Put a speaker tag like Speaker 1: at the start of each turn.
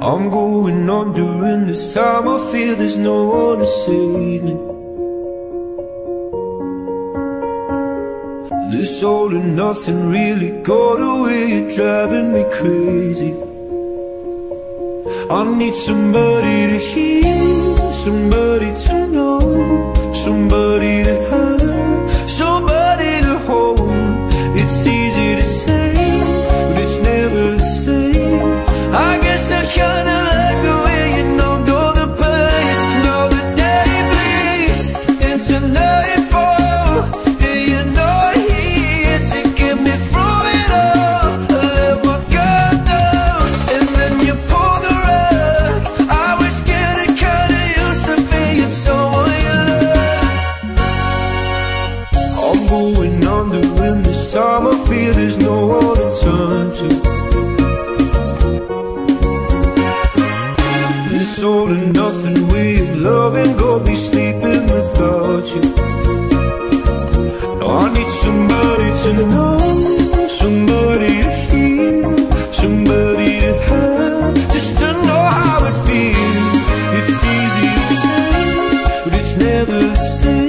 Speaker 1: I'm going under, and this time I feel there's no one to save me. This all and nothing really got away, you're driving me crazy. I need somebody to hear, somebody to know, somebody to have, somebody to hold. It's easy to say, but it's never the same. I guess I kinda like the way you numbed all the pain. Now the day bleeds into nightfall, and you're not here to get me through it all. I let my guard down, and then you pull the rug. I was getting kinda used to being someone you love. I'm going under, and this time I feel there's no one to turn to. This all and nothing way of loving got me sleeping without you. Now I need somebody to know, somebody to hear, somebody to have, just to know how it feels. It's easy to say, but it's never the same.